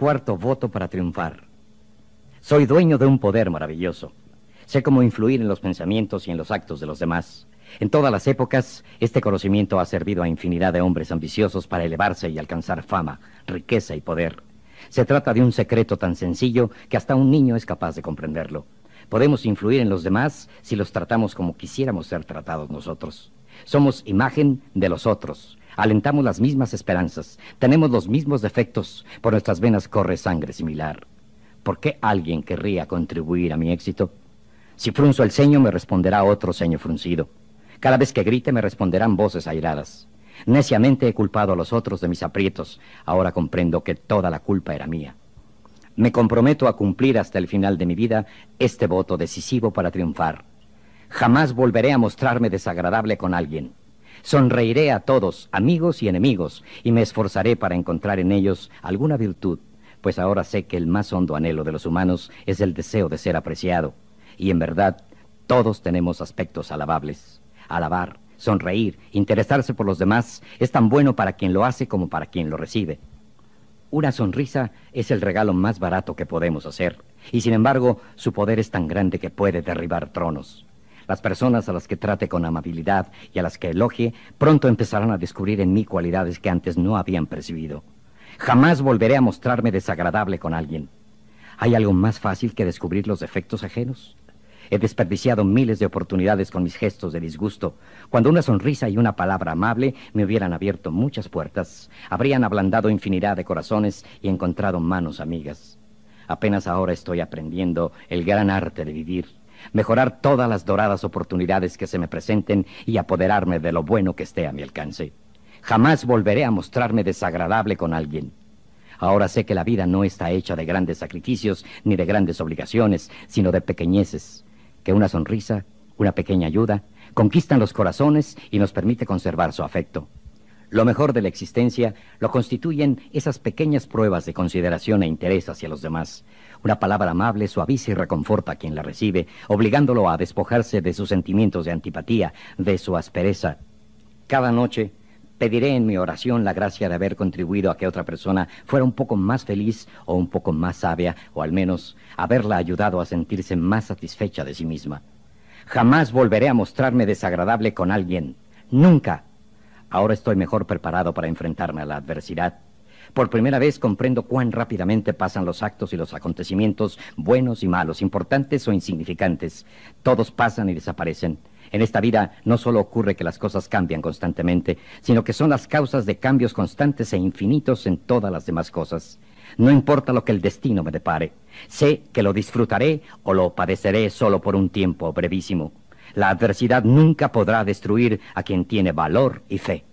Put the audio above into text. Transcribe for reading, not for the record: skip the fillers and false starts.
Cuarto voto para triunfar. Soy dueño de un poder maravilloso. Sé cómo influir en los pensamientos y en los actos de los demás. En todas las épocas, este conocimiento ha servido a infinidad de hombres ambiciosos para elevarse y alcanzar fama, riqueza y poder. Se trata de un secreto tan sencillo que hasta un niño es capaz de comprenderlo. Podemos influir en los demás si los tratamos como quisiéramos ser tratados nosotros. Somos imagen de los otros. Alentamos las mismas esperanzas. Tenemos los mismos defectos. Por nuestras venas corre sangre similar. ¿Por qué alguien querría contribuir a mi éxito? Si frunzo el ceño, me responderá otro ceño fruncido. Cada vez que grite, me responderán voces airadas. Neciamente he culpado a los otros de mis aprietos. Ahora comprendo que toda la culpa era mía. Me comprometo a cumplir hasta el final de mi vida este voto decisivo para triunfar. Jamás volveré a mostrarme desagradable con alguien. Sonreiré a todos, amigos y enemigos, y me esforzaré para encontrar en ellos alguna virtud, pues ahora sé que el más hondo anhelo de los humanos es el deseo de ser apreciado. Y en verdad, todos tenemos aspectos alabables. Alabar, sonreír, interesarse por los demás es tan bueno para quien lo hace como para quien lo recibe. Una sonrisa es el regalo más barato que podemos hacer, y sin embargo, su poder es tan grande que puede derribar tronos. Las personas a las que trate con amabilidad y a las que elogie, pronto empezarán a descubrir en mí cualidades que antes no habían percibido. Jamás volveré a mostrarme desagradable con alguien. ¿Hay algo más fácil que descubrir los defectos ajenos? He desperdiciado miles de oportunidades con mis gestos de disgusto, cuando una sonrisa y una palabra amable me hubieran abierto muchas puertas, habrían ablandado infinidad de corazones y encontrado manos amigas. Apenas ahora estoy aprendiendo el gran arte de vivir, mejorar todas las doradas oportunidades que se me presenten y apoderarme de lo bueno que esté a mi alcance. Jamás volveré a mostrarme desagradable con alguien. Ahora sé que la vida no está hecha de grandes sacrificios ni de grandes obligaciones, sino de pequeñeces, que una sonrisa, una pequeña ayuda, conquistan los corazones y nos permite conservar su afecto. Lo mejor de la existencia lo constituyen esas pequeñas pruebas de consideración e interés hacia los demás. Una palabra amable suaviza y reconforta a quien la recibe, obligándolo a despojarse de sus sentimientos de antipatía, de su aspereza. Cada noche pediré en mi oración la gracia de haber contribuido a que otra persona fuera un poco más feliz o un poco más sabia, o al menos haberla ayudado a sentirse más satisfecha de sí misma. Jamás volveré a mostrarme desagradable con alguien. ¡Nunca! Ahora estoy mejor preparado para enfrentarme a la adversidad. Por primera vez comprendo cuán rápidamente pasan los actos y los acontecimientos, buenos y malos, importantes o insignificantes. Todos pasan y desaparecen. En esta vida no solo ocurre que las cosas cambian constantemente, sino que son las causas de cambios constantes e infinitos en todas las demás cosas. No importa lo que el destino me depare. Sé que lo disfrutaré o lo padeceré solo por un tiempo brevísimo. La adversidad nunca podrá destruir a quien tiene valor y fe.